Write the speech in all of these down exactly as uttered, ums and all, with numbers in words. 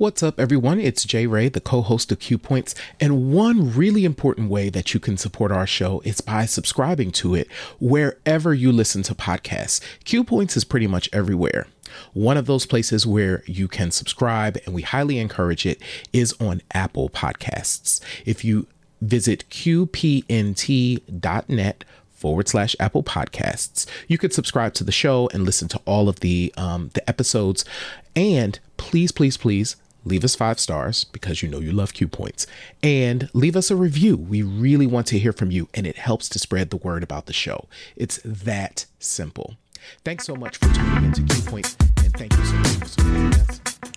What's up, everyone? It's Jay Ray, the co-host of Q Points, and one really important way that you can support our show is by subscribing to it wherever you listen to podcasts. Q Points is pretty much everywhere. One of those places where you can subscribe, and we highly encourage it, is on Apple Podcasts. If you visit Q P N T dot net forward slash Apple Podcasts, you could subscribe to the show and listen to all of the um, the episodes. And please, please, please leave us five stars because you know you love Q Points, and leave us a review. We really want to hear from you, and it helps to spread the word about the show. It's that simple. Thanks so much for tuning into Q Points, and thank you so much for supporting us.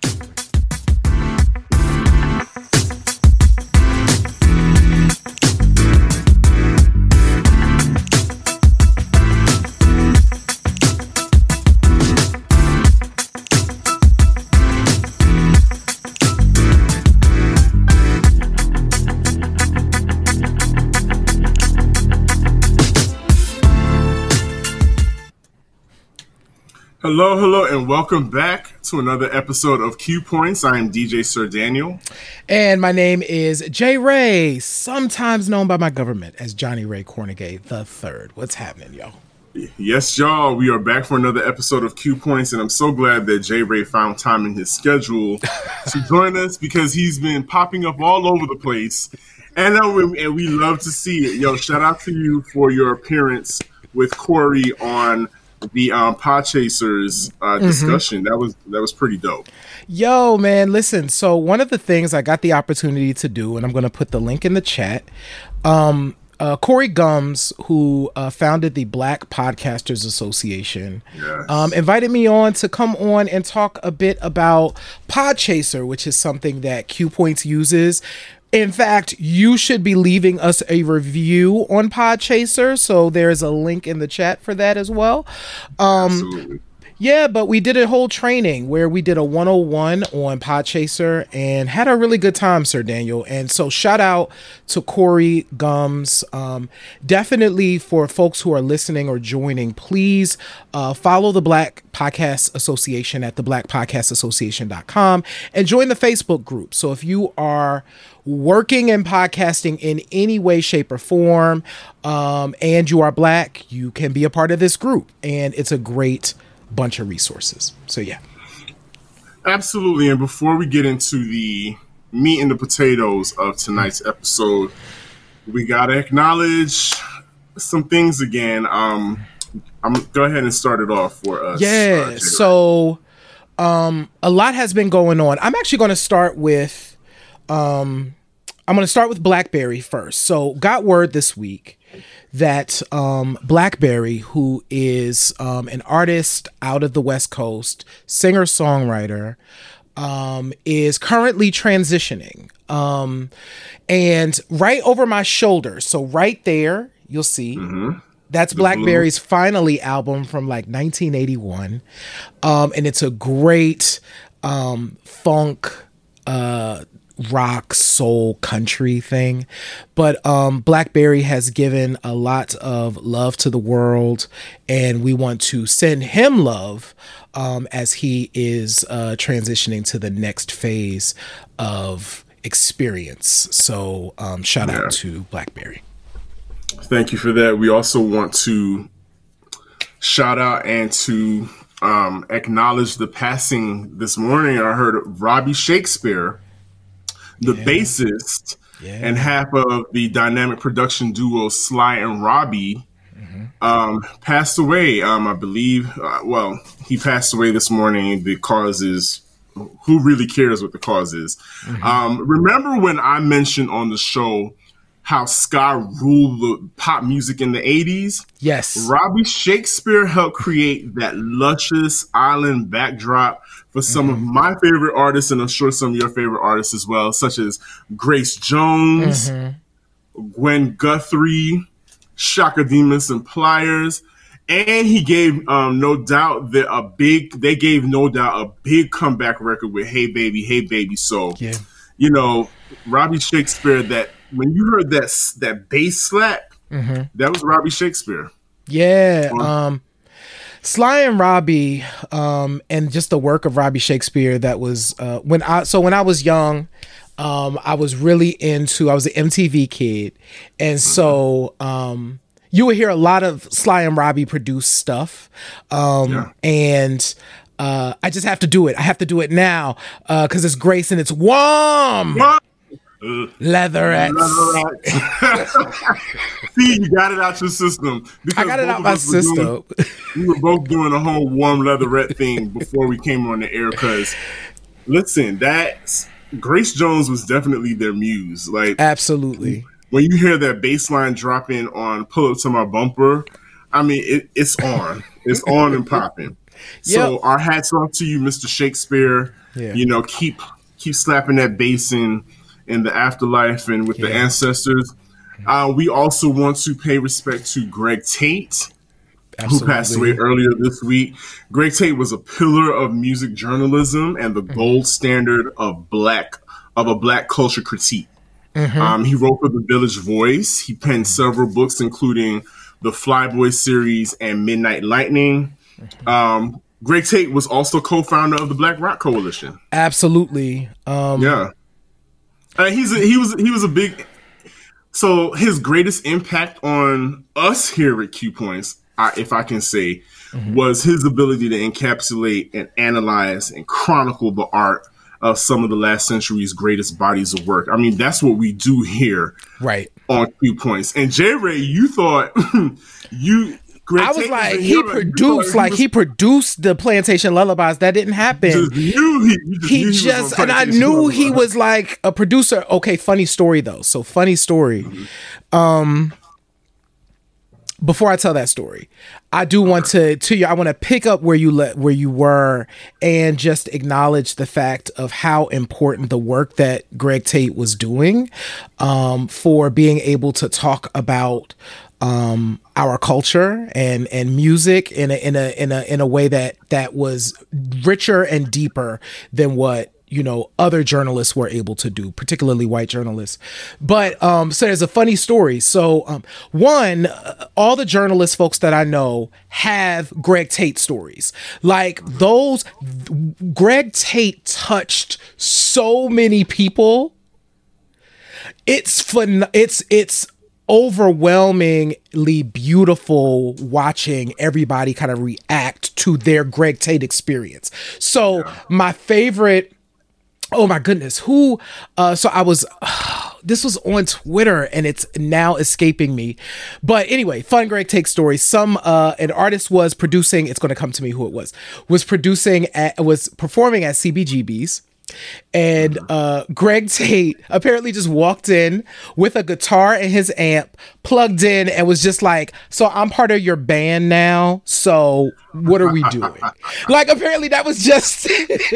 Hello, hello, and welcome back to another episode of Q Points. I am D J Sir Daniel. And my name is Jay Ray, sometimes known by my government as Johnny Ray Cornegay the Third. What's happening, y'all? Yes, y'all. We are back for another episode of Q Points, and I'm so glad that Jay Ray found time in his schedule to join us because he's been popping up all over the place. And, uh, we, and we love to see it. Yo, shout out to you for your appearance with Corey on the um, Podchasers uh, discussion. Mm-hmm. That was that was pretty dope. Yo, man, listen. So one of the things I got the opportunity to do, and I'm going to put the link in the chat. Um, uh, Corey Gums, who uh, founded the Black Podcasters Association, yes. um, invited me on to come on and talk a bit about Podchaser, which is something that Q Points uses. In fact, you should be leaving us a review on Podchaser, so there's a link in the chat for that as well. Um, Absolutely. Yeah, but we did a whole training where we did a one oh one on Podchaser and had a really good time, Sir Daniel. And so shout out to Corey Gums. Um, definitely for folks who are listening or joining, please uh, follow the Black Podcast Association at the black podcast association dot com and join the Facebook group. So if you are working in podcasting in any way, shape, or form, um, and you are Black, you can be a part of this group. And it's a great bunch of resources. So yeah. Absolutely. And before we get into the meat and the potatoes of tonight's episode, we got to acknowledge some things again. Um, I'm go ahead and start it off for us. Yeah. Uh, so um, a lot has been going on. I'm actually going to start with Um, I'm going to start with BlackBerry first. So got word this week that um, BlackBerry, who is um, an artist out of the West Coast, singer-songwriter, um, is currently transitioning. Um, and right over my shoulder, so right there, you'll see, mm-hmm. that's the BlackBerry's Blue. Finally album from like nineteen eighty-one. Um, and it's a great um, funk, uh, rock, soul, country thing. But um, BlackBerry has given a lot of love to the world, and we want to send him love um, as he is uh, transitioning to the next phase of experience. So um, shout yeah. out to BlackBerry. Thank you for that. We also want to shout out and to um, acknowledge the passing this morning. I heard Robbie Shakespeare, the yeah. bassist yeah. and half of the dynamic production duo Sly and Robbie, mm-hmm. um, passed away. Um, I believe, uh, well, he passed away this morning. The cause is, who really cares what the cause is? Mm-hmm. Um, remember when I mentioned on the show how ska ruled the pop music in the eighties? Yes. Robbie Shakespeare helped create that luscious island backdrop for some mm-hmm. of my favorite artists, and I'm sure some of your favorite artists as well, such as Grace Jones, mm-hmm. Gwen Guthrie, Shaka Demus and Pliers. And he gave um, no doubt that a big, they gave no doubt a big comeback record with Hey Baby, Hey Baby. So, yeah. you know, Robbie Shakespeare, that when you heard that that bass slap, mm-hmm. that was Robbie Shakespeare. Yeah. Um, Sly and Robbie, um, and just the work of Robbie Shakespeare. That was uh, when I so when I was young, um, I was really into. I was an M T V kid, and so um, you would hear a lot of Sly and Robbie produced stuff, um, yeah. and. Uh, I just have to do it. I have to do it now because uh, it's Grace and it's warm. What? Leatherettes. Leatherettes. See, you got it out your system. I got it out my system. Doing, we were both doing a whole warm leatherette thing before we came on the air because, listen, that Grace Jones was definitely their muse. Like, absolutely. When you hear that bass line drop in on Pull Up to My Bumper, I mean, it, it's on. It's on and popping. So yep. Our hats off to you, Mister Shakespeare. Yeah. You know, keep keep slapping that bass in in the afterlife and with yeah. the ancestors. Uh, we also want to pay respect to Greg Tate, Absolutely. who passed away earlier this week. Greg Tate was a pillar of music journalism and the mm-hmm. gold standard of black of a black culture critique. Mm-hmm. Um, he wrote for the Village Voice. He penned several books, including the Flyboy series and Midnight Lightning. Um, Greg Tate was also co-founder of the Black Rock Coalition. Absolutely. Um, yeah. Uh, he's a, he was he was a big. So his greatest impact on us here at Q Points, I, if I can say, mm-hmm. was his ability to encapsulate and analyze and chronicle the art of some of the last century's greatest bodies of work. I mean, that's what we do here, right, on Q Points. And J. Ray, you thought you. Greg I was Tate like, was he produced, he like was, he produced the Plantation Lullabies. That didn't happen. Just knew he, you just, he knew just he and I knew Lullabies. He was like a producer. Okay, funny story though. So funny story. Mm-hmm. Um, before I tell that story, I do want to to you. I want to pick up where you let where you were and just acknowledge the fact of how important the work that Greg Tate was doing, um, for being able to talk about. Um, our culture and, and music in a, in a, in a, in a way that, that was richer and deeper than what, you know, other journalists were able to do, particularly white journalists. But, um, so there's a funny story. So, um, one, uh, all the journalist folks that I know have Greg Tate stories. Like those, Greg Tate touched so many people. It's fun. It's, it's, overwhelmingly beautiful watching everybody kind of react to their Greg Tate experience. So yeah. my favorite, oh my goodness, who, uh, so I was, uh, this was on Twitter and it's now escaping me. But anyway, fun Greg Tate story. Some, uh, an artist was producing, it's going to come to me who it was, was producing, at, was performing at C B G B's. And uh, Greg Tate apparently just walked in with a guitar and his amp plugged in and was just like, so I'm part of your band now. So what are we doing? Like, apparently that was just.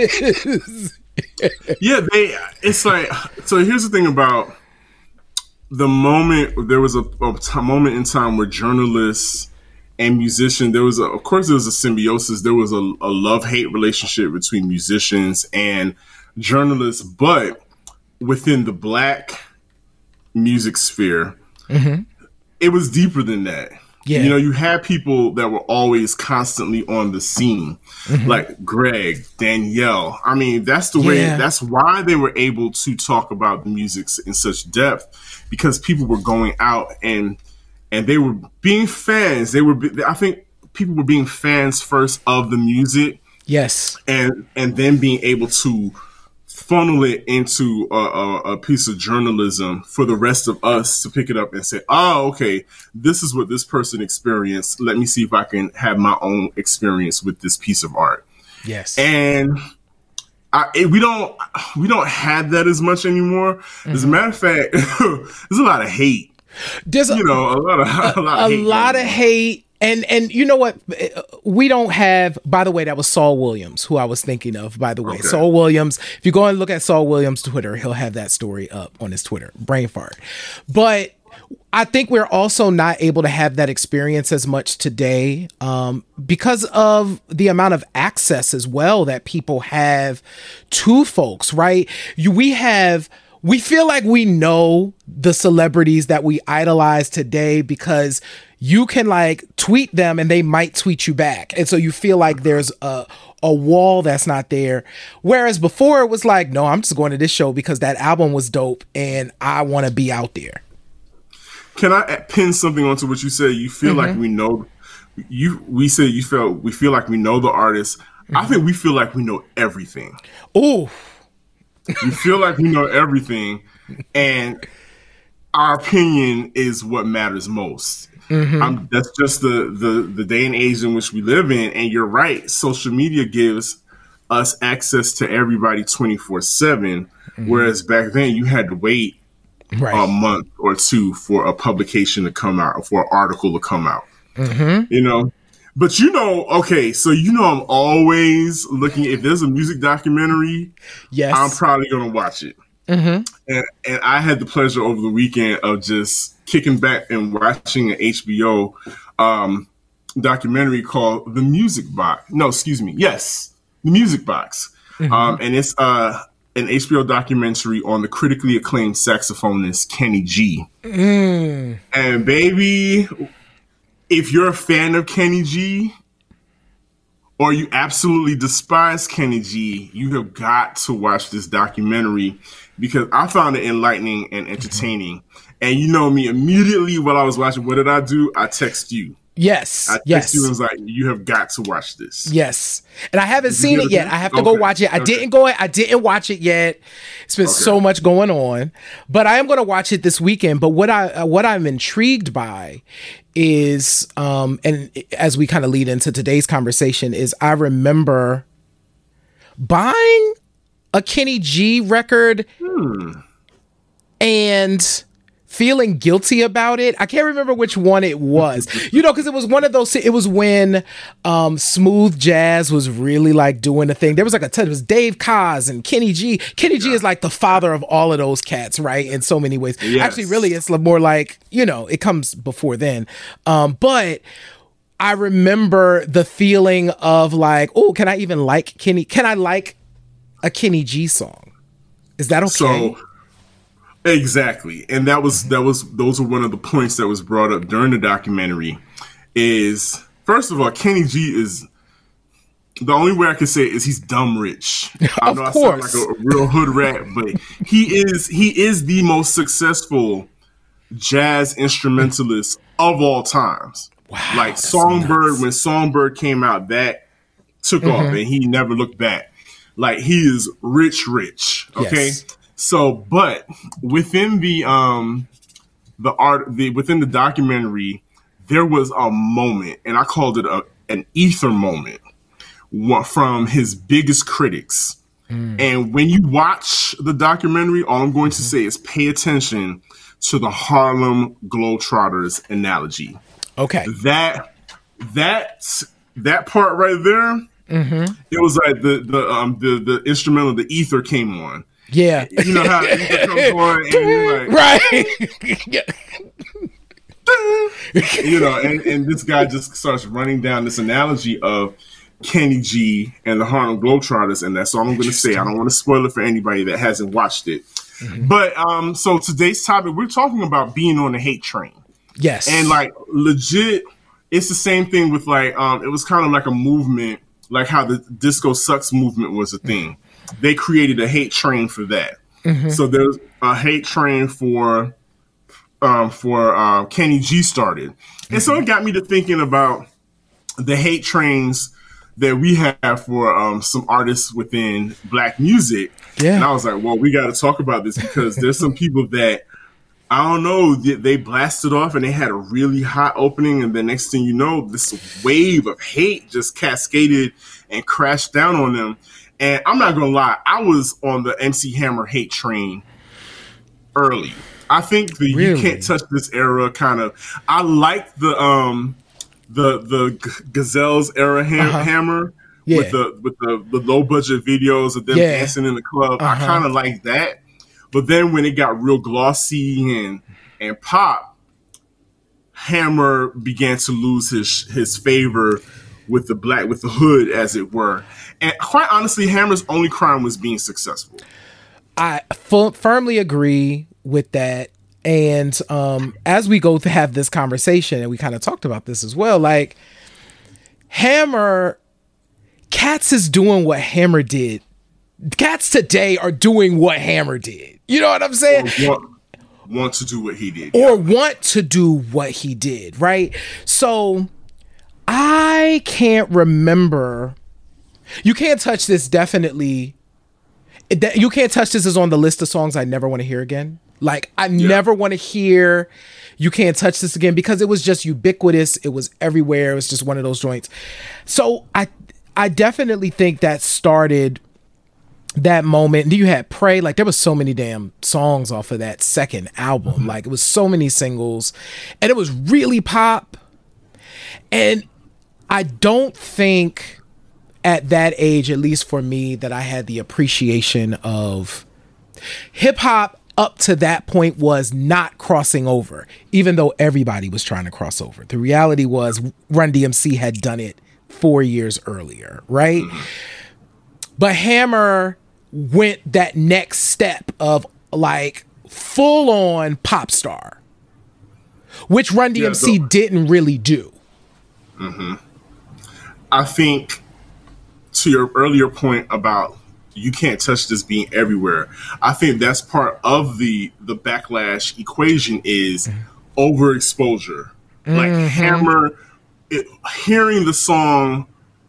Yeah, they, it's like, so here's the thing about the moment, there was a, a t- moment in time where journalists and musicians, there was a, of course there was a symbiosis. There was a, a love-hate relationship between musicians and journalists, but within the black music sphere, mm-hmm. it was deeper than that. Yeah. You know, you had people that were always constantly on the scene, mm-hmm. like Greg, Danielle. I mean, that's the way, yeah. that's why they were able to talk about the music in such depth, because people were going out and and they were being fans. They were, I think people were being fans first of the music. Yes. And and then being able to funnel it into a, a, a piece of journalism for the rest of us to pick it up and say, oh, okay, this is what this person experienced. Let me see if I can have my own experience with this piece of art. Yes. And I, it, we don't we don't have that as much anymore. Mm-hmm. As a matter of fact, there's a lot of hate. There's a, you know, a lot of a, a lot of a hate. Lot of hate. And and you know what? We don't have, by the way, that was Saul Williams, who I was thinking of, by the way. Okay. Saul Williams, if you go and look at Saul Williams' Twitter, he'll have that story up on his Twitter. Brain fart. But I think we're also not able to have that experience as much today um, because of the amount of access as well that people have to folks, right? You, we have... we feel like we know the celebrities that we idolize today because you can like tweet them and they might tweet you back. And so you feel like there's a, a wall that's not there. Whereas before it was like, no, I'm just going to this show because that album was dope and I want to be out there. Can I pin something onto what you said? You feel mm-hmm. like we know you, we say you feel, we feel like we know the artist. Mm-hmm. I think we feel like we know everything. Ooh. We feel like we know everything, and our opinion is what matters most. Mm-hmm. Um, that's just the, the, the day and age in which we live in. And you're right. Social media gives us access to everybody twenty-four seven, mm-hmm. whereas back then you had to wait right. a month or two for a publication to come out, or for an article to come out. Mm-hmm. You know? But you know, okay, so you know I'm always looking, if there's a music documentary, yes, I'm probably going to watch it. Mm-hmm. And, and I had the pleasure over the weekend of just kicking back and watching an H B O um, documentary called The Music Box. No, excuse me. Yes, The Music Box. Mm-hmm. Um, and it's uh, an H B O documentary on the critically acclaimed saxophonist Kenny G. Mm. And baby, if you're a fan of Kenny G, or you absolutely despise Kenny G, you have got to watch this documentary because I found it enlightening and entertaining. And you know me, immediately while I was watching, what did I do? I text you. Yes. I text yes. you and was like, you have got to watch this. Yes. And I haven't seen it yet. I have to okay. go watch it. I okay. didn't go I didn't watch it yet. It's been okay. so much going on. But I am going to watch it this weekend. But what I what I'm intrigued by is um and as we kind of lead into today's conversation is I remember buying a Kenny G record hmm. and feeling guilty about it. I can't remember which one it was, you know, because it was one of those, it was when um, smooth jazz was really like doing the thing. There was like a ton, it was Dave Koz and Kenny G. Kenny G is like the father of all of those cats, right? In so many ways. Yes. Actually, really, it's more like, you know, it comes before then. Um, but I remember the feeling of like, oh, can I even like Kenny? Can I like a Kenny G song? Is that okay? So, exactly. And that was, that was, those were one of the points that was brought up during the documentary is, first of all, Kenny G is, the only way I can say it is he's dumb rich. I know I sound like a, a real hood rat, but he is, he is the most successful jazz instrumentalist of all times. Wow, like Songbird, nuts. When Songbird came out, that took mm-hmm. off and he never looked back. Like he is rich, rich. Okay. Yes. So, but within the um the art the within the documentary, there was a moment, and I called it a an ether moment from his biggest critics. Mm. And when you watch the documentary, all I'm going mm-hmm. to say is pay attention to the Harlem Globetrotters analogy. Okay. That that that part right there, mm-hmm. it was like the the um the the instrumental, the ether came on. Yeah. You know how it comes on and you're like, right. You know, and, and this guy just starts running down this analogy of Kenny G and the Harlem Globetrotters, and that's all I'm going to say. I don't want to spoil it for anybody that hasn't watched it. Mm-hmm. But um, so today's topic, we're talking about being on the hate train. Yes. And like legit, it's the same thing with like, um, it was kind of like a movement, like how the Disco Sucks movement was a thing. Mm-hmm. They created a hate train for that. Mm-hmm. So there's a hate train for um, for uh, Kenny G started. Mm-hmm. And so it got me to thinking about the hate trains that we have for um, some artists within Black music. Yeah. And I was like, well, we got to talk about this because there's some people that, I don't know, they blasted off and they had a really hot opening. And the next thing you know, this wave of hate just cascaded and crashed down on them. And I'm not going to lie, I was on the M C Hammer hate train early. I think the really? You Can't Touch This era kind of, I like the um the the G- Gazelles era ham- uh-huh. Hammer yeah. with the with the, the low budget videos of them yeah. dancing in the club. Uh-huh. I kind of like that. But then when it got real glossy and and pop, Hammer began to lose his his favor with the black, with the hood, as it were. And quite honestly, Hammer's only crime was being successful. I f- firmly agree with that. And um, as we go to have this conversation, and we kind of talked about this as well, like Hammer, Cats is doing what Hammer did. Cats today are doing what Hammer did. You know what I'm saying? Or want, want to do what he did. Or want to do what he did, right? So I can't remember. You Can't Touch This definitely. You Can't Touch This is on the list of songs I never want to hear again. Like, I yeah. never want to hear You Can't Touch This again because it was just ubiquitous. It was everywhere. It was just one of those joints. So I I definitely think that started that moment. And you had Pray. Like, there was so many damn songs off of that second album. Mm-hmm. Like, it was so many singles. And it was really pop. And I don't think at that age, at least for me, that I had the appreciation of hip-hop up to that point was not crossing over, even though everybody was trying to cross over. The reality was Run D M C had done it four years earlier, right? Mm-hmm. But Hammer went that next step of like full on pop star, which Run D M C yeah, so, didn't really do. Mm-hmm. I think to your earlier point about You Can't Touch This being everywhere, I think that's part of the the backlash equation is mm-hmm. overexposure. Mm-hmm. Like Hammer, it, hearing the song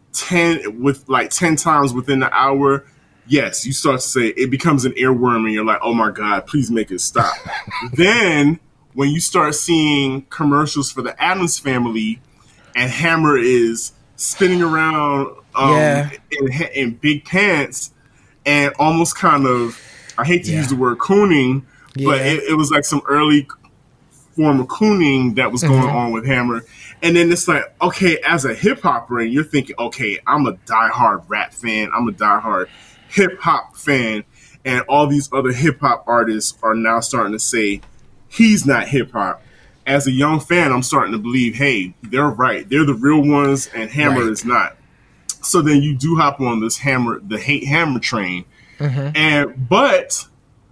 ten with like ten times within the hour, yes, you start to say it becomes an earworm, and you're like, oh my God, please make it stop. Then when you start seeing commercials for the Addams Family, and Hammer is spinning around um, yeah. in, in big pants. And almost kind of, I hate to yeah. use the word cooning, yeah. but it, it was like some early form of cooning that was going mm-hmm. on with Hammer. And then it's like, okay, as a hip hopper, and you're thinking, okay, I'm a diehard rap fan, I'm a diehard hip hop fan, and all these other hip hop artists are now starting to say he's not hip hop. As a young fan, I'm starting to believe, hey, they're right, they're the real ones, and Hammer right. is not. So then you do hop on this Hammer, the hate Hammer train. Mm-hmm. And, but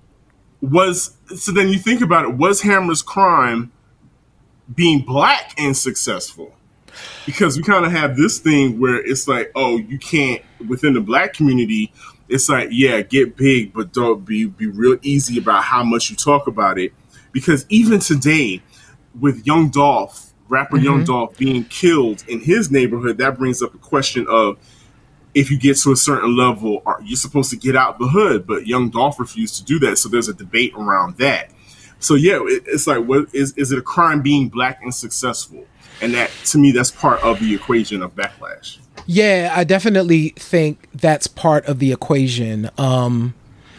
was, so then you think about it, was Hammer's crime being black and successful? Because we kind of have this thing where it's like, oh, you can't, within the black community, it's like, yeah, get big, but don't be, be real easy about how much you talk about it. Because even today, with Young Dolph, rapper mm-hmm. Young Dolph being killed in his neighborhood, that brings up a question of if you get to a certain level, are you supposed to get out the hood? But Young Dolph refused to do that, so there's a debate around that. So yeah, it, it's like, what is is it a crime being black and successful? And that, to me, that's part of the equation of backlash. Yeah, I definitely think that's part of the equation. Um,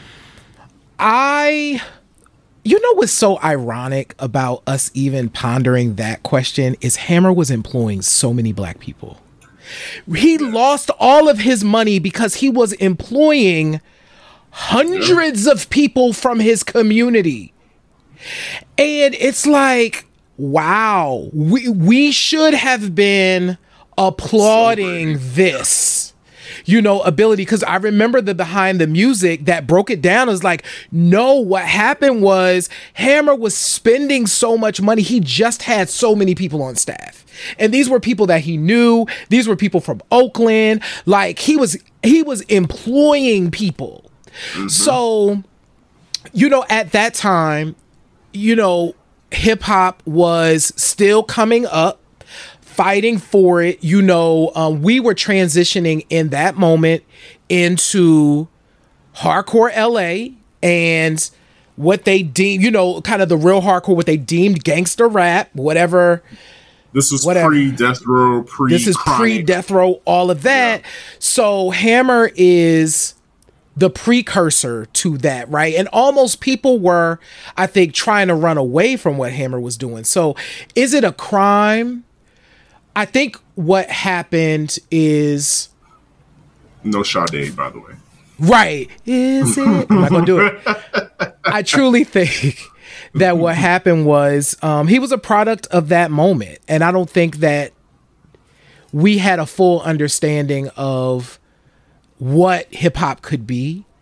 I... You know what's so ironic about us even pondering that question is Hammer was employing so many black people. He lost all of his money because he was employing hundreds yeah. of people from his community. And it's like, wow, we, we should have been applauding this. You know, ability, because I remember the behind the music that broke it down is like, no, what happened was Hammer was spending so much money. He just had so many people on staff. And these were people that he knew. These were people from Oakland. Like he was, he was employing people. Mm-hmm. So, you know, at that time, you know, hip hop was still coming up. Fighting for it, you know, um, we were transitioning in that moment into hardcore L A and what they deemed, you know, kind of the real hardcore, what they deemed gangster rap, whatever. This was pre-Death Row, pre This is pre-Death Row, all of that. Yeah. So Hammer is the precursor to that, right? And almost people were, I think, trying to run away from what Hammer was doing. So is it a crime? I think what happened is... No Sade, by the way. Right. Is it? I'm not going to do it. I truly think that what happened was um, he was a product of that moment. And I don't think that we had a full understanding of what hip hop could be.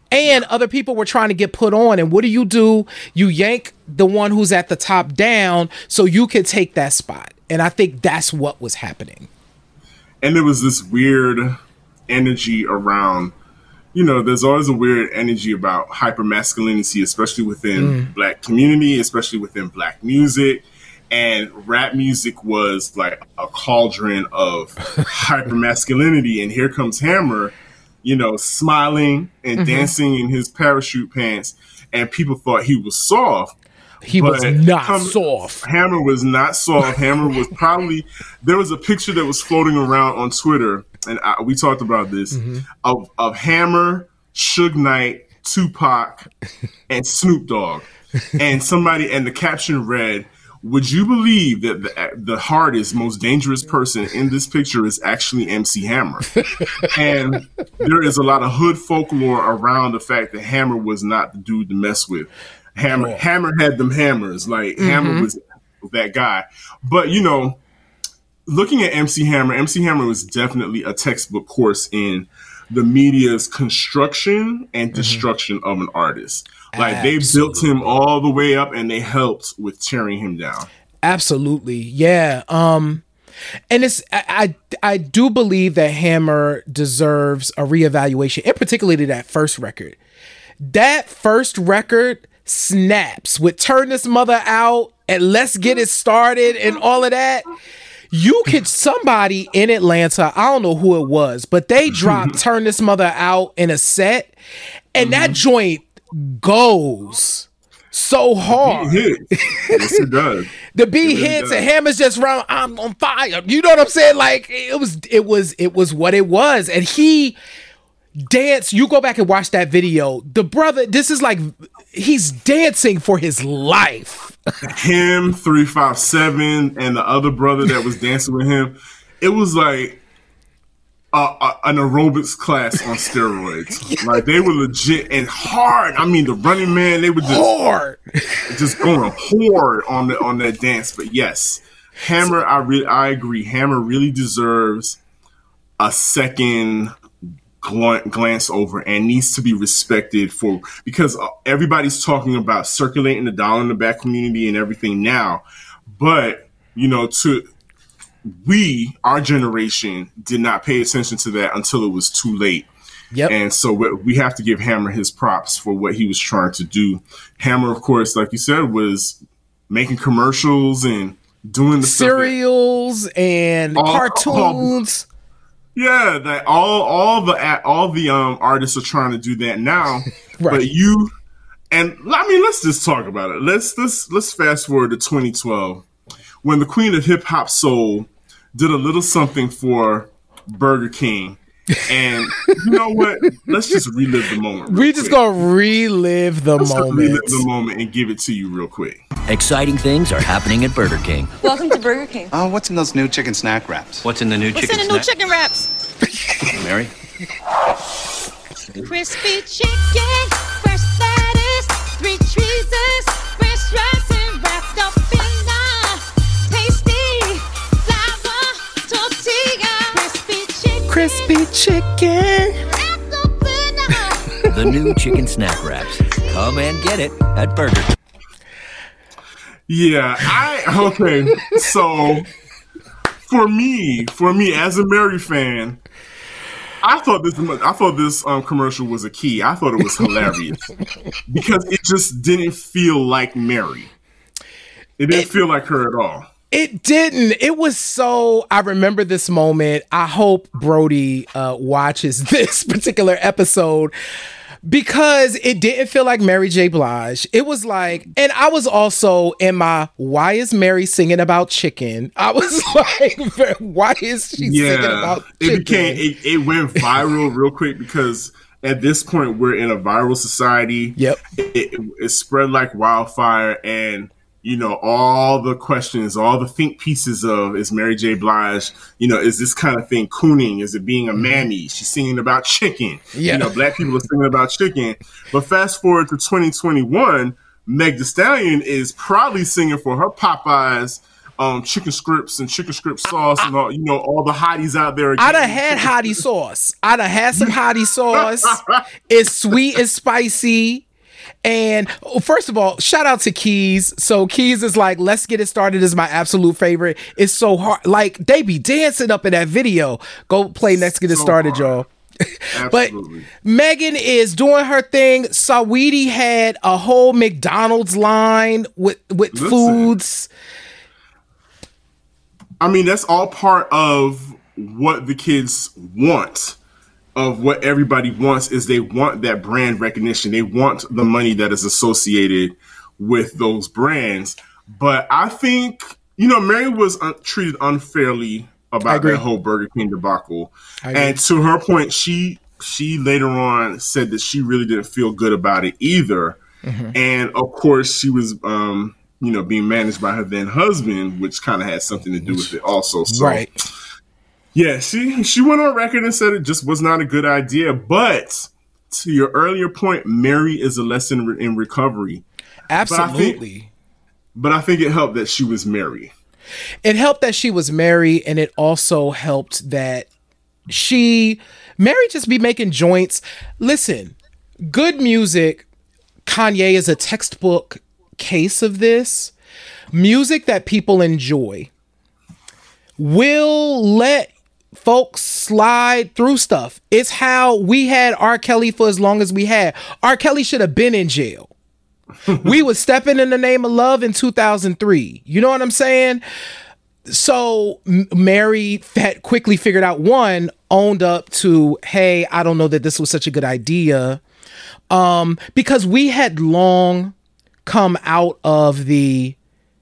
And other people were trying to get put on. And what do you do? You yank the one who's at the top down so you can take that spot. And I think that's what was happening. And there was this weird energy around, you know, there's always a weird energy about hypermasculinity, especially within mm. Black community, especially within Black music. And rap music was like a cauldron of hypermasculinity. And here comes Hammer, you know, smiling and mm-hmm. dancing in his parachute pants. And people thought he was soft. He was not come, soft. Hammer was not soft. Hammer was probably, there was a picture that was floating around on Twitter, and I, we talked about this, mm-hmm. of, of Hammer, Suge Knight, Tupac, and Snoop Dogg. And somebody, and the caption read, "Would you believe that the, the hardest, most dangerous person in this picture is actually M C Hammer?" And there is a lot of hood folklore around the fact that Hammer was not the dude to mess with. Hammer, cool. Hammer had them hammers. Like mm-hmm. Hammer was that guy. But you know, looking at M C Hammer, M C Hammer was definitely a textbook course in the media's construction and destruction mm-hmm. of an artist. Like Absolutely. They built him all the way up and they helped with tearing him down. Absolutely. Yeah. Um, and it's, I, I, I do believe that Hammer deserves a reevaluation, and particularly that first record. That first record snaps with Turn This Mother Out and Let's Get It Started and all of that. You could, somebody in Atlanta, I don't know who it was, but they dropped Turn This Mother Out in a set, and mm-hmm. that joint goes so hard. The beat hits. Yes, it does. The beat really hits does. And Hammer's just around, I'm on fire. You know what I'm saying? Like it was, it was, it was what it was. And he danced. You go back and watch that video. The brother, this is like, he's dancing for his life. Him, three five seven, and the other brother that was dancing with him. It was like Uh, uh, an aerobics class on steroids. Like they were legit and hard. I mean, the Running Man, they were just hard, just going hard on the on that dance. But yes, Hammer, I really, I agree. Hammer really deserves a second gl- glance over and needs to be respected for, because everybody's talking about circulating the dollar in the Black community and everything now, but you know, to we, our generation, did not pay attention to that until it was too late. Yep. And so we have to give Hammer his props for what he was trying to do. Hammer, of course, like you said, was making commercials and doing the cereals stuff that, and all, cartoons. All, yeah, that all all the all the um artists are trying to do that now. Right. But you and I mean, let's just talk about it. Let's let's let's fast forward to twenty twelve. When the Queen of Hip Hop Soul did a little something for Burger King. And you know what? Let's just relive the moment. We just quick. gonna relive the Let's moment. relive the moment and give it to you real quick. Exciting things are happening at Burger King. Welcome to Burger King. Oh, what's in those new chicken snack wraps? What's in the new what's chicken snack? What's in the new chicken wraps? Mary? Crispy chicken, fresh lettuce, three cheeses, fresh rice, and wrapped up in crispy chicken. The new chicken snack wraps. Come and get it at Burger King. Yeah, I okay. So for me, for me as a Mary fan, I thought this I thought this um, commercial was a key. I thought it was hilarious because it just didn't feel like Mary. It didn't it, feel like her at all. It didn't. It was so, I remember this moment. I hope Brody uh, watches this particular episode because it didn't feel like Mary J. Blige. It was like, and I was also in my, why is Mary singing about chicken? I was like, why is she yeah, singing about chicken? It became, it, it went viral real quick because at this point we're in a viral society. Yep. It, it, it spread like wildfire, and you know, all the questions, all the think pieces of, is Mary J. Blige, you know, is this kind of thing cooning? Is it being a mammy? She's singing about chicken. Yeah. You know, Black people are singing about chicken. But fast forward to twenty twenty-one, Meg Thee Stallion is probably singing for her Popeyes um, chicken strips and chicken strip sauce and all, you know, all the hotties out there. I done had hottie sauce. I done had some hottie sauce. It's sweet and spicy. And oh, first of all, shout out to Keys. So Keys is like, let's get it started is my absolute favorite. It's so hard. Like, they be dancing up in that video. Go play Let's Get It so Started, hard. Y'all. But Megan is doing her thing. Saweetie had a whole McDonald's line with, with Listen, foods. I mean, that's all part of what the kids want. Of what everybody wants is they want that brand recognition. They want the money that is associated with those brands. But I think, you know, Mary was un- treated unfairly about that whole Burger King debacle. And to her point, she she later on said that she really didn't feel good about it either. Mm-hmm. And of course, she was, um, you know, being managed by her then husband, which kind of had something to do with it also. So, right. Yeah, she she went on record and said it just was not a good idea. But to your earlier point, Mary is a lesson in recovery. Absolutely. But I think, but I think it helped that she was Mary. It helped that she was Mary, and it also helped that she, Mary just be making joints. Listen, good music, Kanye is a textbook case of this. Music that people enjoy will let folks slide through stuff. It's how we had R. Kelly for as long as we had. R. Kelly should have been in jail. We was stepping in the name of love in two thousand three. You know what I'm saying? So M- Mary fat quickly figured out, one, owned up to, hey, I don't know that this was such a good idea. Um, because we had long come out of the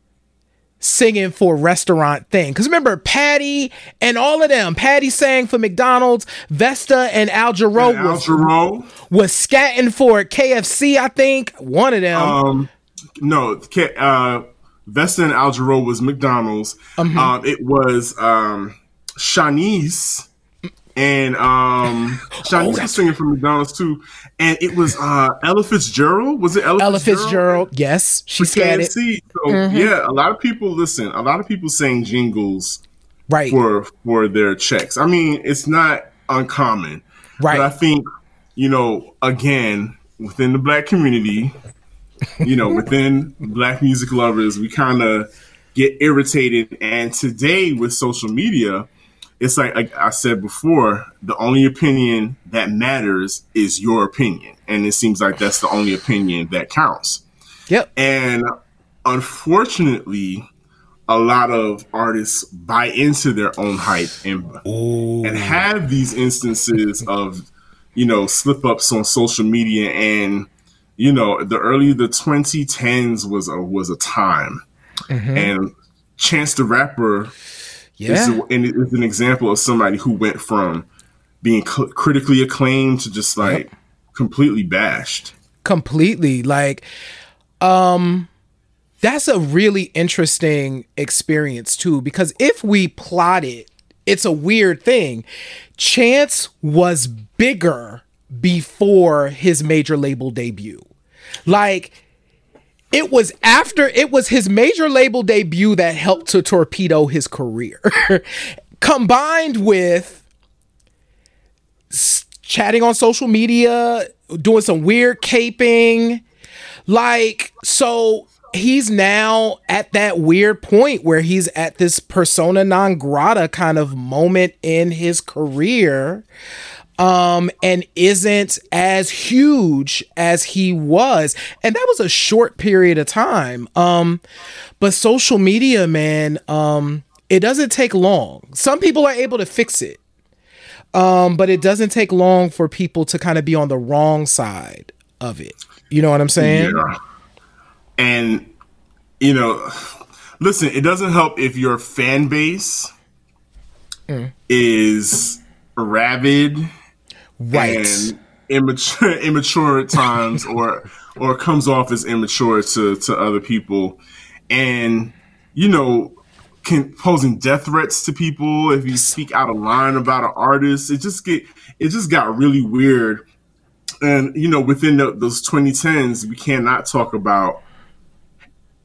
singing for restaurant thing. Because remember, Patty and all of them, Patty sang for McDonald's, Vesta and Al Jarreau, and Al was, Jarreau was scatting for K F C, I think. One of them. Um, no, uh, Vesta and Al Jarreau was McDonald's. Mm-hmm. Um, it was um, Shanice. And um, Shanice oh, was singing for McDonald's too. And it was uh, Ella Fitzgerald. Was it Ella, Ella Fitzgerald? Fitzgerald? Yes, she scattered. So mm-hmm. yeah, a lot of people listen. A lot of people sang jingles, right, for for their checks. I mean, it's not uncommon, right? But I think, you know, again, within the Black community, you know, within Black music lovers, we kind of get irritated. And today with social media, it's like, like I said before, the only opinion that matters is your opinion. And it seems like that's the only opinion that counts. Yep. And unfortunately, a lot of artists buy into their own hype and, and have these instances of, you know, slip ups on social media. And, you know, the early, the twenty tens was a, was a time. Mm-hmm. And Chance the Rapper Yeah. Is, a, and it's an example of somebody who went from being cl- critically acclaimed to just like yep. completely bashed. Completely. Like, um, that's a really interesting experience too, because if we plot it, it's a weird thing. Chance was bigger before his major label debut. Like, it was after, it was his major label debut that helped to torpedo his career. Combined with s- chatting on social media, doing some weird caping. Like, so he's now at that weird point where he's at this persona non grata kind of moment in his career. Um, and isn't as huge as he was. And that was a short period of time. Um, but social media, man, um, it doesn't take long. Some people are able to fix it. Um, but it doesn't take long for people to kind of be on the wrong side of it. You know what I'm saying? Yeah. And, you know, listen, it doesn't help if your fan base mm. is rabid, right, and immature, immature at times, or or comes off as immature to, to other people, and you know, can posing death threats to people if you speak out of line about an artist. It just get it just got really weird, and you know, within the, those twenty tens, we cannot talk about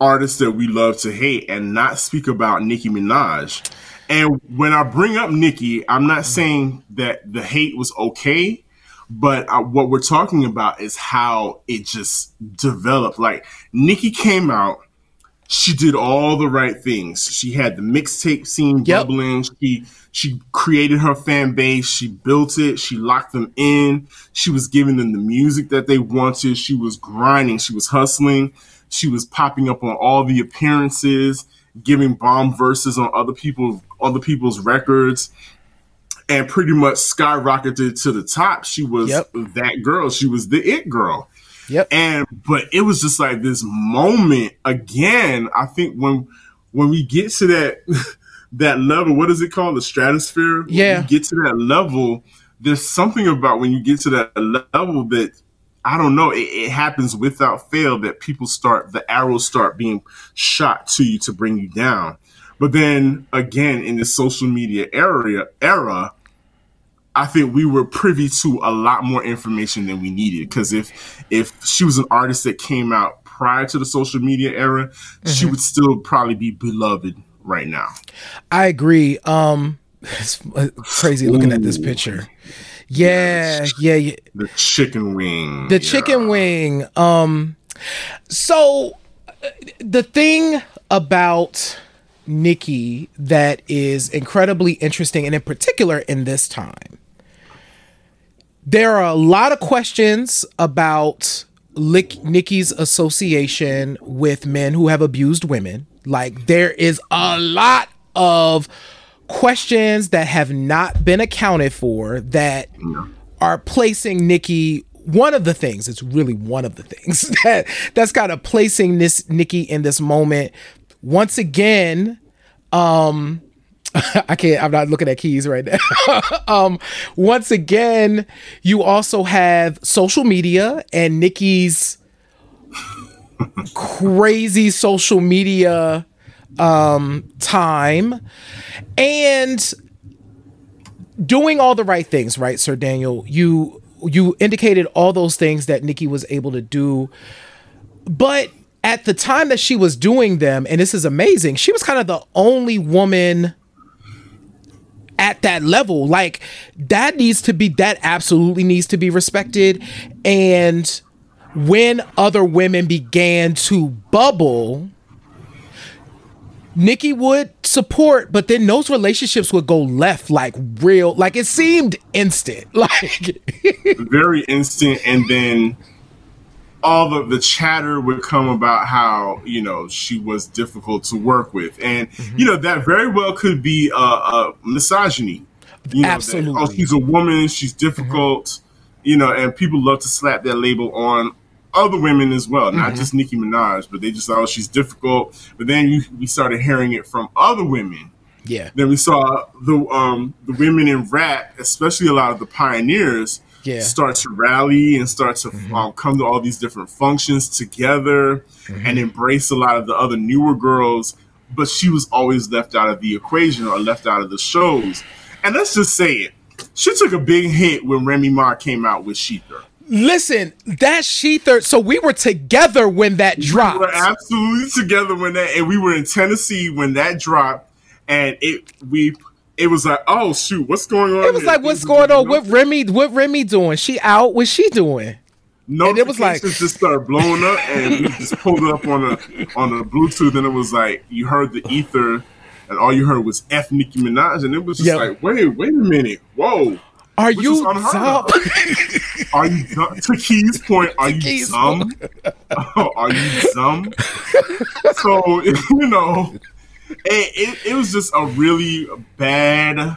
artists that we love to hate and not speak about Nicki Minaj. And when I bring up Nicki, I'm not saying that the hate was okay, but uh, what we're talking about is how it just developed. Like, Nicki came out, she did all the right things. She had the mixtape scene Yep. bubbling. She she created her fan base. She built it. She locked them in. She was giving them the music that they wanted. She was grinding. She was hustling. She was popping up on all the appearances, giving bomb verses on other people, other people's records, and pretty much skyrocketed to the top. She was Yep. that girl. She was the it girl. Yep. And but it was just like this moment again. I think when when we get to that that level, what is it called? The stratosphere. Yeah. When you get to that level, there's something about when you get to that level that I don't know. It, it happens without fail that people start, the arrows start being shot to you to bring you down. But then again, in the social media area era, I think we were privy to a lot more information than we needed. Because if if she was an artist that came out prior to the social media era, mm-hmm. she would still probably be beloved right now. I agree. Um, it's crazy looking Ooh. At this picture. Yeah, yeah, yeah. The chicken wing. The yeah. chicken wing. Um, so the thing about Nicki that is incredibly interesting, and in particular in this time, there are a lot of questions about Lick- Nicki's association with men who have abused women. Like, there is a lot of questions that have not been accounted for that yeah. are placing Nicki, one of the things, it's really one of the things that that's kind of placing this Nicki in this moment. Once again, um, I can't, I'm not looking at keys right now. um, once again, you also have social media and Nicki's crazy social media um, time and doing all the right things, right, Sir Daniel? You you indicated all those things that Nicki was able to do, but at the time that she was doing them, and this is amazing, she was kind of the only woman at that level. Like, that needs to be, that absolutely needs to be respected. And when other women began to bubble, Nicki would support, but then those relationships would go left, like real, like it seemed instant, like very instant. And then all of the chatter would come about how, you know, she was difficult to work with. And, mm-hmm. you know, that very well could be a, a misogyny. You know, absolutely. That, oh, she's a woman, she's difficult, mm-hmm. you know, and people love to slap that label on other women as well, not mm-hmm. just Nicki Minaj, but they just thought, oh, she's difficult. But then you, we started hearing it from other women. Yeah. Then we saw the um, the women in rap, especially a lot of the pioneers, yeah. start to rally and start to mm-hmm. um, come to all these different functions together mm-hmm. and embrace a lot of the other newer girls. But she was always left out of the equation or left out of the shows. And let's just say it. She took a big hit when Remy Ma came out with Sheether. Listen, that Sheether, so we were together when that dropped. We were absolutely together when that, and we were in Tennessee when that dropped, and it we it was like, oh shoot, what's going on? It was here? like, what's going on? What Remy? What Remy doing? She out? What's she doing? No, it was like just started blowing up, and we just pulled it up on a on a Bluetooth, and it was like you heard the ether, and all you heard was F Nicki Minaj, and it was just yep. like, wait, wait a minute, whoa. Are you dumb? Are you dumb? To Key's point, are you dumb? Are you dumb? So, you know, it, it, it was just a really bad,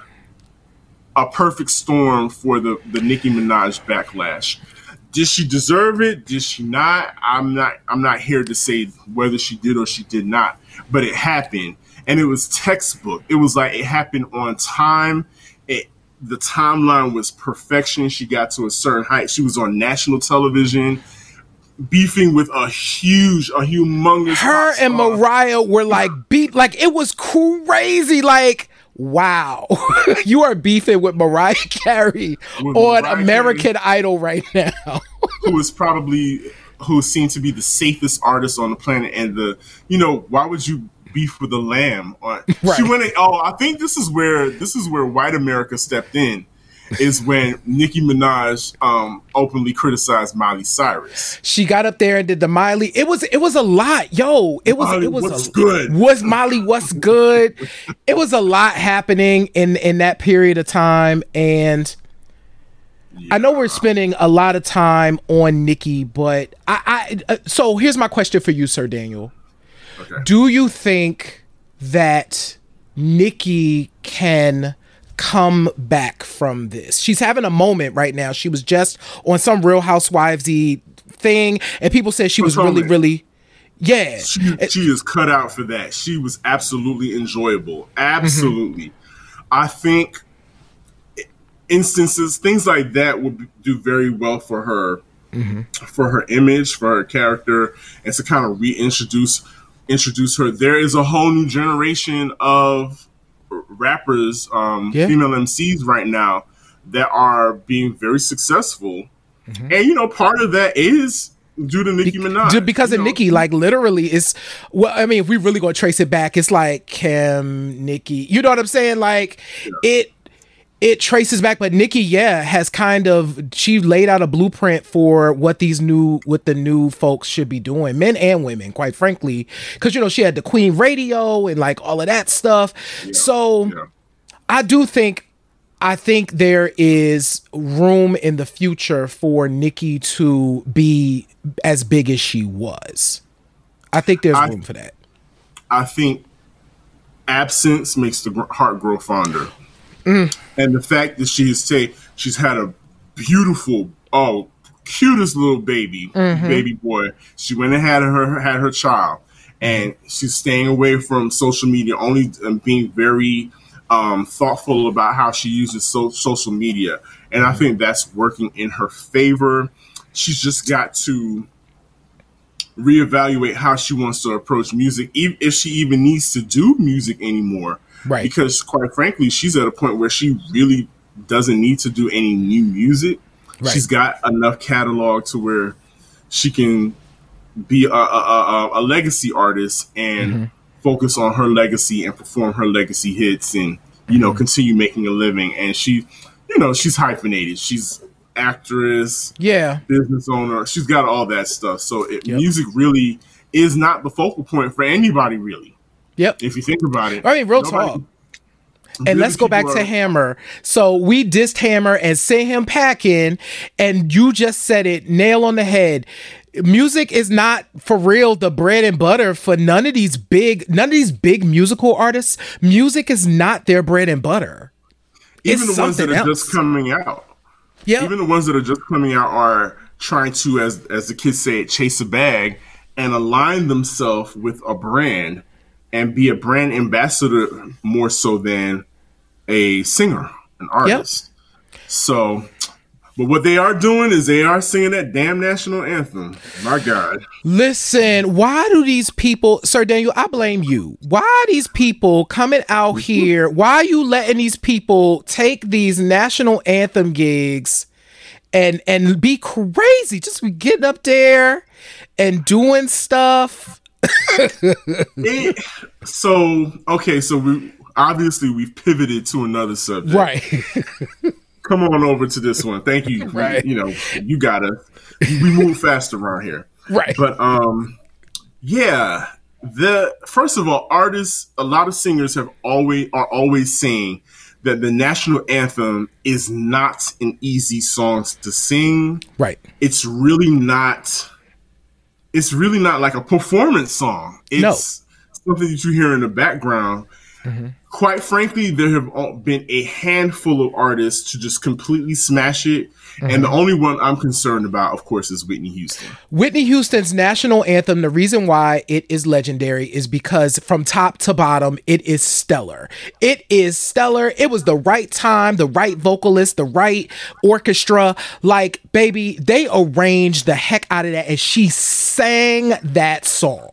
a perfect storm for the, the Nicki Minaj backlash. Did she deserve it? Did she not? I'm not I'm not here to say whether she did or she did not, but it happened. And it was textbook. It was like it happened on time. It The timeline was perfection. She got to a certain height. She was on national television, beefing with a huge, a humongous. Her and Mariah were like beat, like it was crazy. Like, wow, you are beefing with Mariah Carey with on Mariah American Carey, Idol right now. who is probably who seemed to be the safest artist on the planet, and the you know why would you beef with the lamb? Or, right. She went. Oh, I think this is where this is where white America stepped in. Is when Nicki Minaj um, openly criticized Miley Cyrus. She got up there and did the Miley. It was it was a lot, yo. It was Miley, it was what's a, good? Was Miley what's good? It was a lot happening in in that period of time, and yeah. I know we're spending a lot of time on Nicki, but I, I uh, so here's my question for you, Sir Daniel. Okay. Do you think that Nicki can come back from this? She's having a moment right now. She was just on some Real Housewives-y thing, and people said she was really, really, yeah. She, she is cut out for that. She was absolutely enjoyable. Absolutely. Mm-hmm. I think instances, things like that would do very well for her, mm-hmm. for her image, for her character, and to kind of reintroduce introduce her. There is a whole new generation of rappers, um, yeah. female M Cs right now that are being very successful. Mm-hmm. And, you know, part of that is due to Nicki Be- Minaj. Because of know? Nicki, like literally it's, well, I mean, if we really going to trace it back, it's like Kim, Nicki, you know what I'm saying? Like yeah. it, it traces back, but Nicki, yeah, has kind of, she laid out a blueprint for what these new, what the new folks should be doing, men and women, quite frankly, because, you know, she had the Queen Radio and like all of that stuff. Yeah, so yeah. I do think, I think there is room in the future for Nicki to be as big as she was. I think there's I, room for that. I think absence makes the heart grow fonder. Mm. And the fact that she has say she's had a beautiful, oh, cutest little baby, mm-hmm. baby boy. She went and had her had her child, and she's staying away from social media, only um, being very um, thoughtful about how she uses so, social media. And I think that's working in her favor. She's just got to reevaluate how she wants to approach music, if she even needs to do music anymore. Right. Because quite frankly, she's at a point where she really doesn't need to do any new music. Right. She's got enough catalog to where she can be a, a, a, a legacy artist and mm-hmm. focus on her legacy and perform her legacy hits and, you mm-hmm. know, continue making a living. And she, you know, she's hyphenated. She's actress, yeah, business owner. She's got all that stuff. So it, yep. music really is not the focal point for anybody, really. Yep. If you think about it. I mean, real nobody, talk. And let's go back are, to Hammer. So we dissed Hammer and sent him packing, and you just said it, nail on the head. Music is not for real the bread and butter for none of these big, none of these big musical artists. Music is not their bread and butter. Even it's the ones that are else. just coming out. Yeah. Even the ones that are just coming out are trying to, as as the kids say, chase a bag and align themselves with a brand and be a brand ambassador more so than a singer, an artist. Yep. So, but what they are doing is they are singing that damn national anthem. My God. Listen, why do these people, Sir Daniel, I blame you. Why are these people coming out here? Why are you letting these people take these national anthem gigs and and be crazy? Just be getting up there and doing stuff. it, so, okay, so we obviously we've pivoted to another subject. Right. Come on over to this one. Thank you. Right. We, you know, you got us. We move fast around here. Right. But um, yeah. The first of all, artists, a lot of singers have always are always saying that the national anthem is not an easy song to sing. Right. It's really not. It's really not like a performance song. It's no. something that you hear in the background. Mm-hmm. Quite frankly, there have been a handful of artists to just completely smash it. Mm-hmm. And the only one I'm concerned about, of course, is Whitney Houston. Whitney Houston's national anthem, the reason why it is legendary is because from top to bottom, it is stellar. It is stellar. It was the right time, the right vocalist, the right orchestra. Like, baby, they arranged the heck out of that, and she sang that song.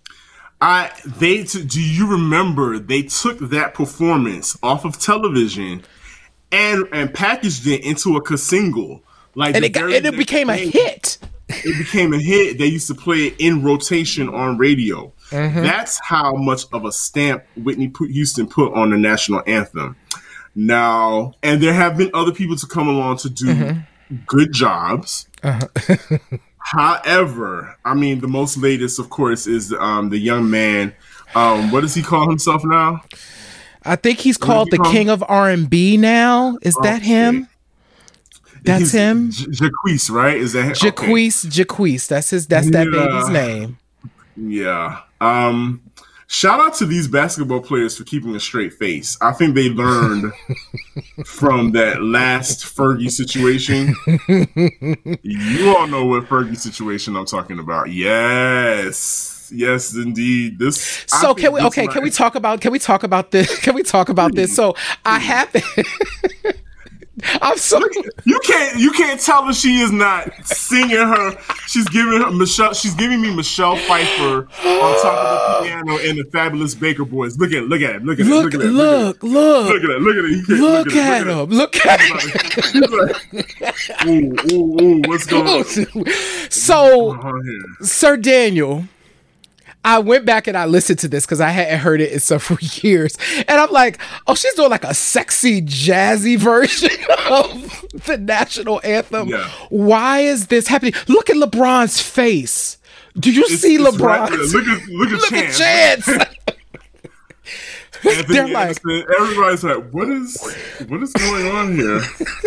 I they t- do you remember they took that performance off of television and and packaged it into a single, like and it got, and it became a hit. it became a hit, they used to play it in rotation on radio. Mm-hmm. That's how much of a stamp Whitney Houston put on the national anthem. Now, and there have been other people to come along to do mm-hmm. good jobs. Uh-huh. However, I mean, the most latest, of course, is um, the young man. Um, what does he call himself now? I think he's called the call King him? of R and B now. Is okay. that him? That's he's him. J- Jacquees, right? Is that him? Jacquees? Okay. Jacquees. That's his. That's yeah. that baby's name. Yeah. Um, shout out to these basketball players for keeping a straight face. I think they learned from that last Fergie situation. You all know what Fergie situation I'm talking about. Yes. Yes, indeed. This. So can we? Okay, can we talk about? Can we talk about this? Can we talk about this? So I happen. I'm sorry. You can't. You can't tell her she is not singing her. She's giving her Michelle. She's giving me Michelle Pfeiffer on top of the piano and the Fabulous Baker Boys. Look at. Look at it. Look at look, it. Look at it. Look. Look. Look at it. Look at it. You look, look at him. Look at him. Ooh, ooh, ooh. What's going on? So, Sir Daniel. I went back and I listened to this because I hadn't heard it in several years. And I'm like, oh, she's doing like a sexy, jazzy version of the national anthem. Yeah. Why is this happening? Look at LeBron's face. Do you it's, see it's LeBron? Right look at, look at look Chance. At Chance. They're like, everybody's like, what is, what is going on here?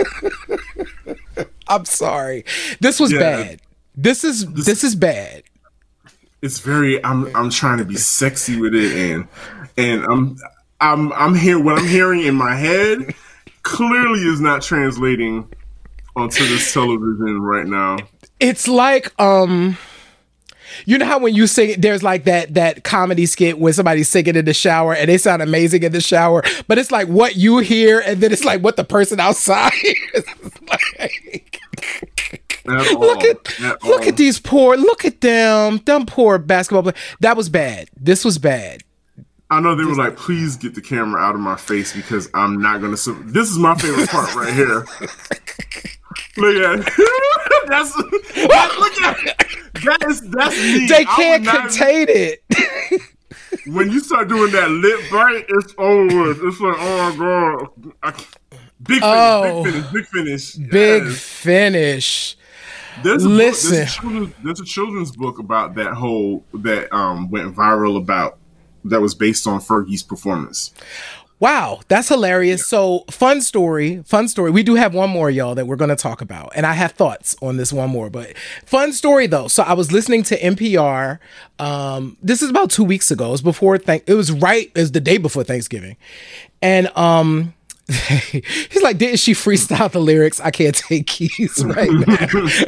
I'm sorry. This was yeah. bad. This is, this, this is bad. It's very. I'm. I'm trying to be sexy with it, and and I'm. I'm. I'm here. What I'm hearing in my head clearly is not translating onto this television right now. It's like um. You know how when you sing, there's like that that comedy skit when somebody's singing in the shower and they sound amazing in the shower, but it's like what you hear and then it's like what the person outside is like. At look all. at at look all. at these poor look at them them poor basketball players. That was bad. This was bad. I know they were like, please get the camera out of my face because I'm not gonna. Su-. This is my favorite part right here. Look at it. that's, that's look at it. That is that's me. They can't contain even, it. When you start doing that lip bite, it's over. It's like, oh my god, I, big finish, oh, big finish, big finish, big yes. finish. There's a Listen, book, there's, a children's, there's a children's book about that whole that um went viral about that was based on Fergie's performance. Wow, that's hilarious. Yeah. So fun story, fun story. We do have one more, y'all, that we're going to talk about. And I have thoughts on this one more, but fun story though. So I was listening to N P R. Um, this is about two weeks ago. It was before, th- it was right, it was the day before Thanksgiving. And um, he's like, didn't she freestyle the lyrics? I can't take keys right now.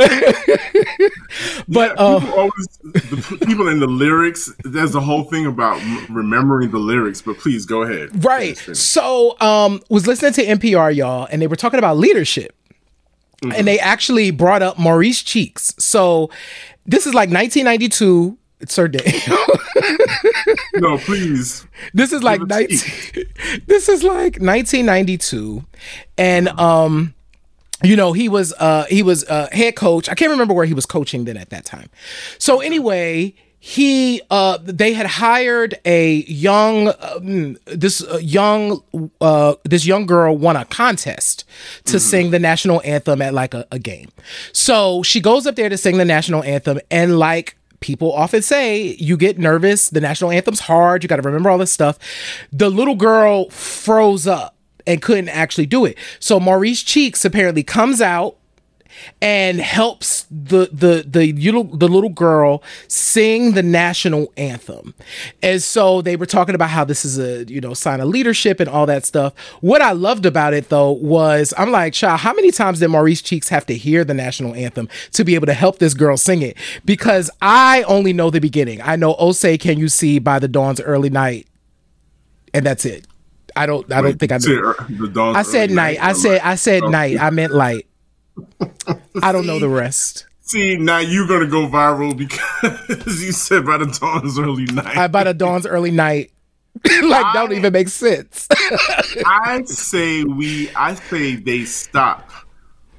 But yeah, uh, people, always, the people in the lyrics, there's a whole thing about remembering the lyrics, but please go ahead. Right. So um, was listening to N P R, y'all, and they were talking about leadership. Mm-hmm. And they actually brought up Maurice Cheeks. So this is like nineteen ninety-two. Sir Daniel. No, please. This is like nineteen This is like nineteen ninety-two, and um, you know he was uh he was uh head coach. I can't remember where he was coaching then at that time. So anyway, he uh they had hired a young um, this uh, young uh this young girl won a contest to mm-hmm. sing the national anthem at like a, a game. So she goes up there to sing the national anthem, and like people often say, you get nervous. The national anthem's hard. You got to remember all this stuff. The little girl froze up and couldn't actually do it. So Maurice Cheeks apparently comes out and helps the the the little the little girl sing the national anthem. And so they were talking about how this is a, you know, sign of leadership and all that stuff. What I loved about it though was, I'm like, child, how many times did Maurice Cheeks have to hear the national anthem to be able to help this girl sing it? Because I only know the beginning. I know "Oh Say Can You See" by the Dawn's Early Night, and that's it. I don't I don't Wait, think I know. I said night. I said I said night. I meant light. I don't know the rest. See, now you're gonna go viral because you said by the dawn's early night. I, by the dawn's early night, like I, that don't even make sense. I say we. I say they stop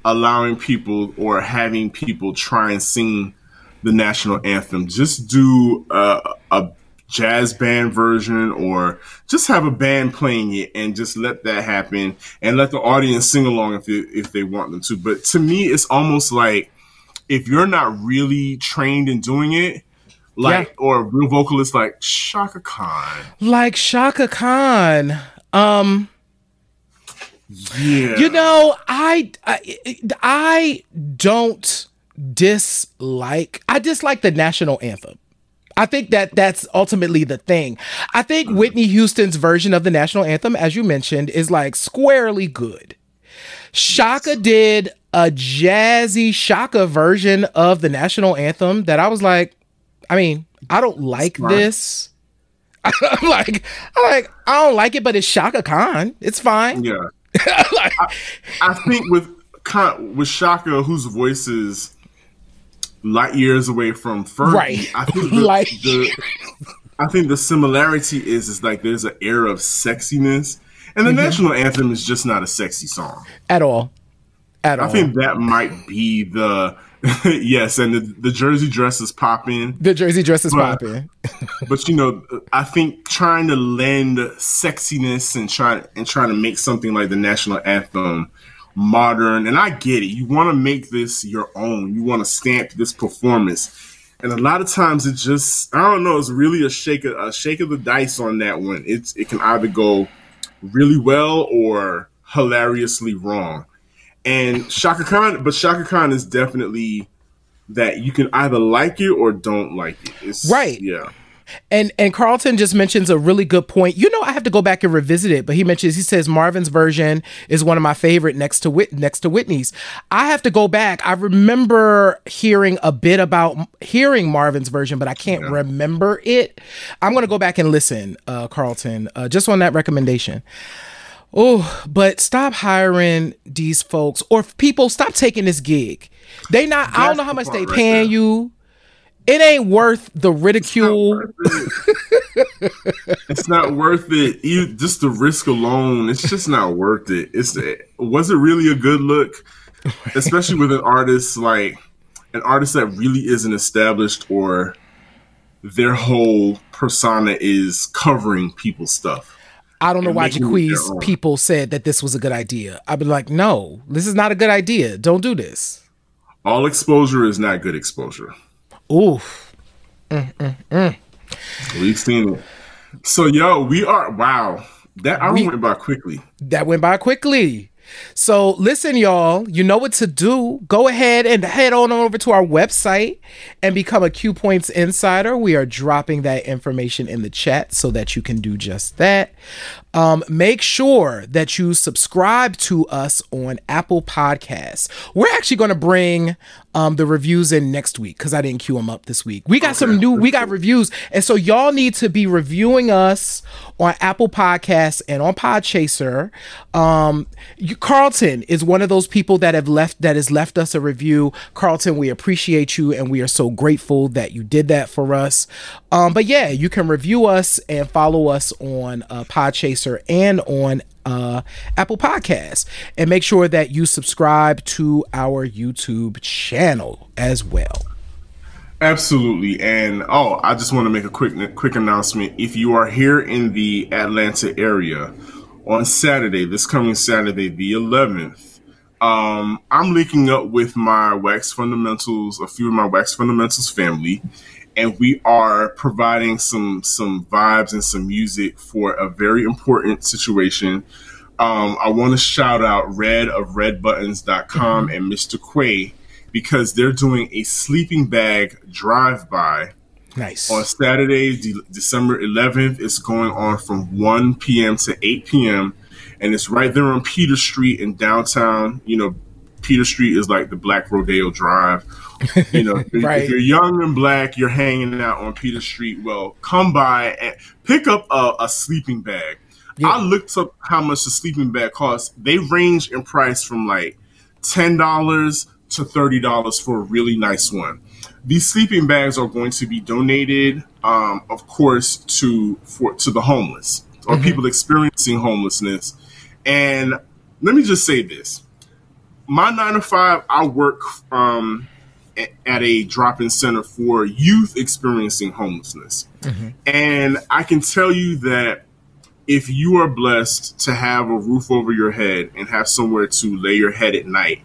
allowing people or having people try and sing the national anthem. Just do a, a jazz band version, or just have a band playing it and just let that happen and let the audience sing along if they, if they want them to. But to me, it's almost like if you're not really trained in doing it, like, yeah. or a real vocalist like Chaka Khan. Like Chaka Khan. Um, yeah. You know, I, I, I don't dislike, I dislike the national anthem. I think that that's ultimately the thing. I think Whitney Houston's version of the national anthem, as you mentioned, is like squarely good. Chaka did a jazzy Chaka version of the national anthem that I was like, I mean, I don't like this. I'm like, I'm like, I don't like it, but it's Chaka Khan. It's fine. Yeah. like, I, I think with with Chaka, whose voice is light years away from Fergie, right? I think the, like, the I think the similarity is is like there's an air of sexiness, and the mm-hmm. national anthem is just not a sexy song at all. At I all. think that might be the yes, and the, the jersey dress is popping. The jersey dress is but, popping. But you know, I think trying to lend sexiness and trying and trying to make something like the national anthem modern, and I get it. You want to make this your own. You want to stamp this performance, and a lot of times it just I don't know. It's really a shake of, a shake of the dice on that one. It's it can either go really well or hilariously wrong. And Chaka Khan, but Chaka Khan is definitely that you can either like it or don't like it. It's, right. Yeah. And and Carlton just mentions a really good point. You know, I have to go back and revisit it, but he mentions, he says Marvin's version is one of my favorite next to Whit- next to Whitney's. I have to go back. I remember hearing a bit about hearing Marvin's version, but I can't yeah. remember it. I'm going to go back and listen, uh, Carlton, uh, just on that recommendation. Oh, but stop hiring these folks, or people stop taking this gig. They not, That's I don't know how much they paying right you. It ain't worth the ridicule. It's not worth it. It's not worth it. You, just the risk alone, it's just not worth it. It's was it really a good look? Especially with an artist like an artist that really isn't established, or their whole persona is covering people's stuff. I don't know why Jaquez people said that this was a good idea. I'd be like, no, this is not a good idea. Don't do this. All exposure is not good exposure. Oof. Mm, mm, mm. We've seen it. So, yo, we are, wow. That hour we, went by quickly. That went by quickly. So listen, y'all, you know what to do. Go ahead and head on over to our website and become a Q Points Insider. We are dropping that information in the chat so that you can do just that. Um, make sure that you subscribe to us on Apple Podcasts. We're actually going to bring um, the reviews in next week because I didn't queue them up this week. We got okay. some new, we got reviews. And so y'all need to be reviewing us on Apple Podcasts and on Podchaser. Um, you, Carlton is one of those people that have left, that has left us a review. Carlton, we appreciate you and we are so grateful that you did that for us. Um, but yeah, you can review us and follow us on uh, Podchaser and on uh, Apple Podcasts, and make sure that you subscribe to our YouTube channel as well. Absolutely. And oh, I just want to make a quick quick announcement. If you are here in the Atlanta area on Saturday, this coming Saturday, the eleventh, um, I'm linking up with my Wax Fundamentals, a few of my Wax Fundamentals family, and we are providing some some vibes and some music for a very important situation. Um, I want to shout out Red of red buttons dot com mm-hmm. and Mister Quay, because they're doing a sleeping bag drive-by. Nice. On Saturday, De- December eleventh. It's going on from one p.m. to eight p.m. And it's right there on Peter Street in downtown. You know, Peter Street is like the Black Rodeo Drive. You know, right. If you're young and black, you're hanging out on Peter Street. Well, come by and pick up a, a sleeping bag. Yeah. I looked up how much the sleeping bag costs. They range in price from like ten dollars to thirty dollars for a really nice one. These sleeping bags are going to be donated, um, of course, to for to the homeless or mm-hmm. people experiencing homelessness. And let me just say this. my nine to five, I work um, at a drop-in center for youth experiencing homelessness. Mm-hmm. And I can tell you that if you are blessed to have a roof over your head and have somewhere to lay your head at night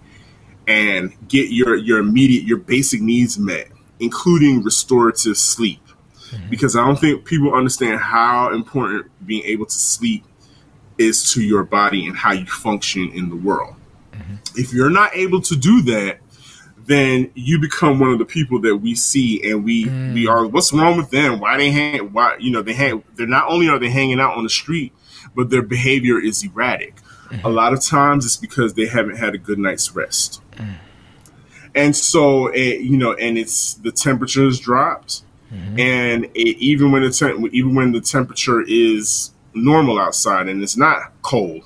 and get your, your immediate, your basic needs met, including restorative sleep, mm-hmm. because I don't think people understand how important being able to sleep is to your body and how you function in the world. Mm-hmm. If you're not able to do that, then you become one of the people that we see and we, mm. we are, what's wrong with them? Why they hang, why, you know, they hang, they're not only are they hanging out on the street, but their behavior is erratic. Mm-hmm. A lot of times it's because they haven't had a good night's rest. Mm. And so, it, you know, and it's, the temperature's dropped. Mm-hmm. And it, even when the te- even when the temperature is normal outside and it's not cold,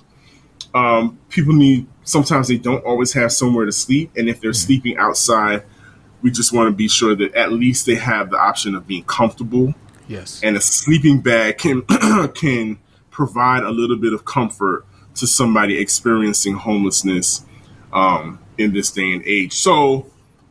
um, people need, sometimes they don't always have somewhere to sleep. And if they're mm-hmm. sleeping outside, we just want to be sure that at least they have the option of being comfortable. Yes. And a sleeping bag can can provide a little bit of comfort to somebody experiencing homelessness um, in this day and age. So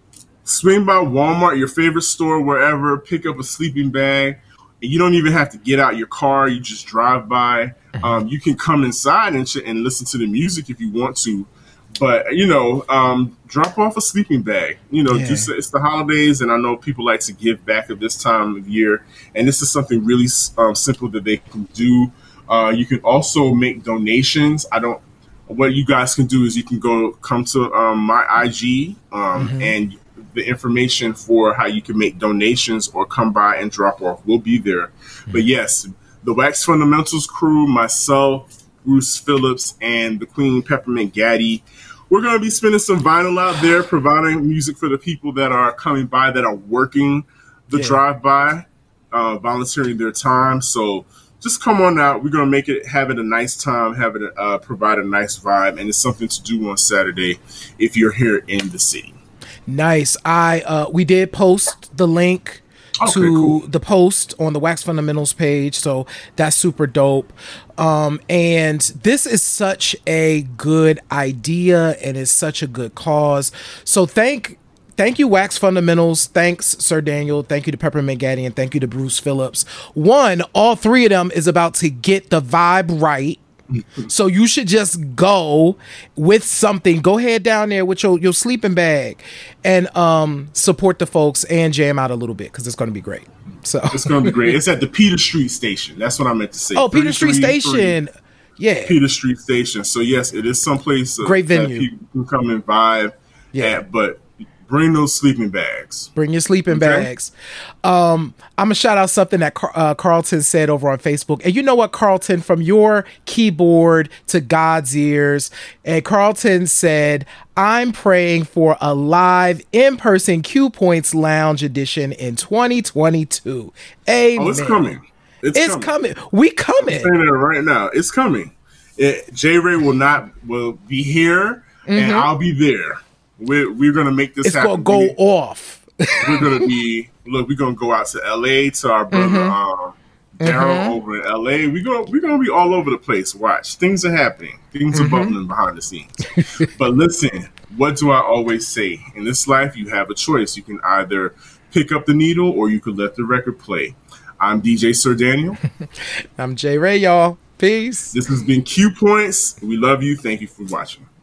swing by Walmart, your favorite store, wherever, pick up a sleeping bag. You don't even have to get out your car. You just drive by. Um, you can come inside and, sh- and listen to the music if you want to. But, you know, um, drop off a sleeping bag. You know, yeah. just it's the holidays, and I know people like to give back at this time of year. And this is something really um, simple that they can do. Uh, you can also make donations. I don't. What you guys can do is you can go come to um, my I G um, mm-hmm. and the information for how you can make donations or come by and drop off will be there. Mm-hmm. But yes, the Wax Fundamentals crew, myself, Bruce Phillips, and the Queen Peppermint Gaddy, we're going to be spinning some vinyl out there, providing music for the people that are coming by, that are working the yeah. drive-by, uh, volunteering their time. So just come on out. We're going to make it, have it a nice time, have it uh, provide a nice vibe, and it's something to do on Saturday if you're here in the city. Nice. I uh, we did post the link okay, to cool. the post on the Wax Fundamentals page, so that's super dope. Um, and this is such a good idea, and it's such a good cause. So thank thank you, Wax Fundamentals. Thanks, Sir Daniel. Thank you to Peppermint Gaddy, and thank you to Bruce Phillips. One, all three of them is about to get the vibe right. So you should just go with something. Go head down there with your, your sleeping bag and um, support the folks and jam out a little bit because it's going to be great. So it's going to be great. It's at the Peter Street Station. That's what I meant to say. Oh, Peter Street Station. Yeah. Peter Street Station. So yes, it is someplace uh, great venue. That people can come and vibe yeah. at, but bring those sleeping bags. Bring your sleeping okay? bags. Um, I'm going to shout out something that uh, Carlton said over on Facebook. And you know what, Carlton, from your keyboard to God's ears. And Carlton said, I'm praying for a live in-person Q Points Lounge edition in twenty twenty-two. Amen. Oh, it's coming. It's, it's coming. coming. We coming. I'm saying that right now. It's coming. It, J Ray will not, will be here mm-hmm. and I'll be there. We're, we're going to make this it's happen. It's going to go off. We're going to be, look, we're going to go out to L A to our brother, mm-hmm. um, Daryl mm-hmm. over in L A. We're going we're going to be all over the place. Watch. Things are happening. Things mm-hmm. are bubbling behind the scenes. But listen, what do I always say? In this life, you have a choice. You can either pick up the needle or you could let the record play. I'm D J Sir Daniel. I'm J Ray, y'all. Peace. This has been Q Points. We love you. Thank you for watching.